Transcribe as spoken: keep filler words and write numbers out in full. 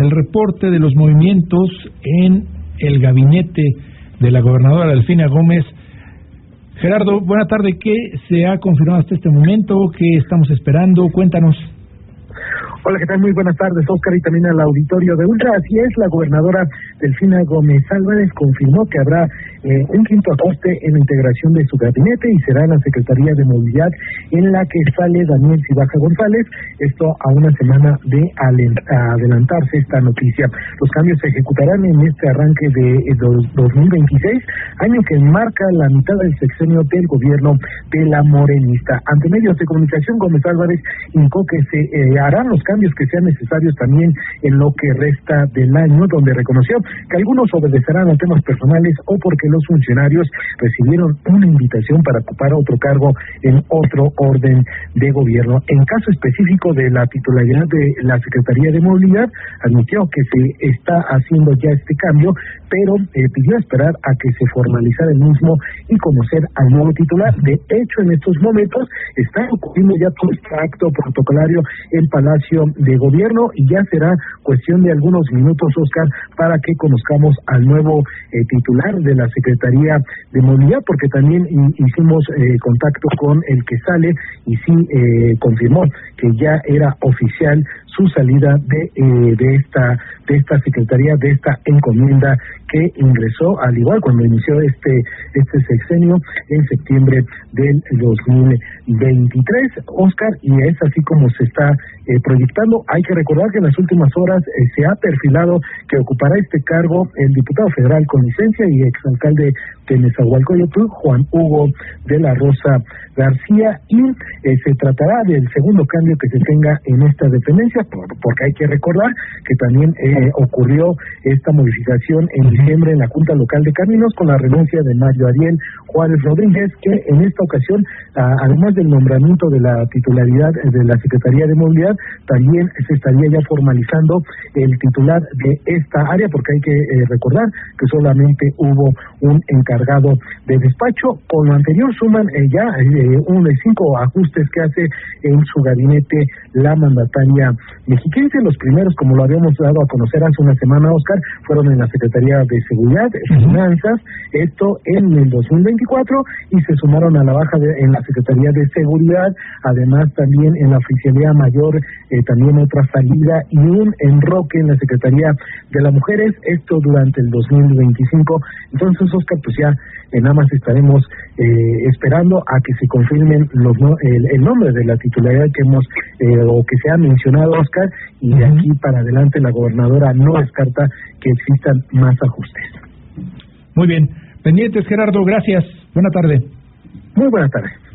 el reporte de los movimientos en el gabinete de la gobernadora Delfina Gómez. Gerardo, buena tarde. ¿Qué se ha confirmado hasta este momento? ¿Qué estamos esperando? Cuéntanos. Hola, ¿qué tal? Muy buenas tardes, Oscar, y también al auditorio de Ultra. Así es, la gobernadora Delfina Gómez Álvarez confirmó que habrá eh, un quinto ajuste en la integración de su gabinete y será la Secretaría de Movilidad en la que sale Daniel Cibaja González, esto a una semana de adelantarse esta noticia. Los cambios se ejecutarán en este arranque de dos mil veintiséis, año que marca la mitad del sexenio del gobierno de la morenista. Ante medios de comunicación, Gómez Álvarez indicó que se eh, harán los cambios que sean necesarios también en lo que resta del año, donde reconoció que algunos obedecerán a temas personales o porque los funcionarios recibieron una invitación para ocupar otro cargo en otro orden de gobierno. En caso específico de la titularidad de la Secretaría de Movilidad, admitió que se está haciendo ya este cambio, pero eh, pidió esperar a que se formalizara el mismo y conocer al nuevo titular. De hecho, en estos momentos está ocurriendo ya todo este acto protocolario en Palacio de Gobierno y ya será cuestión de algunos minutos, Oscar, para que conozcamos al nuevo eh, titular de la Secretaría de Movilidad, porque también hicimos eh, contacto con el que sale y sí eh, confirmó que ya era oficial su salida de eh, de esta de esta secretaría, de esta encomienda que ingresó, al igual cuando inició este este sexenio en septiembre del dos mil veintitrés, Oscar, y es así como se está eh, proyectando. Hay que recordar que en las últimas horas eh, se ha perfilado que ocupará este cargo el diputado federal con licencia y exalcalde de Nezahualcóyotl, Juan Hugo de la Rosa García, y eh, se tratará del segundo cambio que se tenga en esta dependencia, por, porque hay que recordar que también eh, ocurrió esta modificación en diciembre en la Junta Local de Caminos con la renuncia de Mario Ariel Juárez Rodríguez, que en esta ocasión, a, además del nombramiento de la titularidad de la Secretaría de Movilidad, también se estaría ya formalizando el titular de esta área, porque hay que eh, recordar que solamente hubo un encargado de despacho. Con lo anterior suman eh, ya eh, un de cinco ajustes que hace en su gabinete la mandataria mexiquense. Los primeros, como lo habíamos dado a conocer hace una semana, Oscar, fueron en la Secretaría de Seguridad, Finanzas, esto en el dos mil veinticuatro, y se sumaron a la baja de, en la Secretaría de Seguridad, además también en la Oficialía Mayor, eh, también otra salida y un enroque en la Secretaría de las Mujeres, esto durante el dos mil veinticinco. Entonces, Oscar, pues ya eh, nada más estaremos eh, esperando a que se confirmen los no, el, el nombre de la titularidad que hemos eh, o que se ha mencionado, Oscar, y de aquí para adelante la gobernadora no descarta que existan más ajustes. Muy bien. Pendientes, Gerardo, gracias. Buena tarde. Muy buena tarde.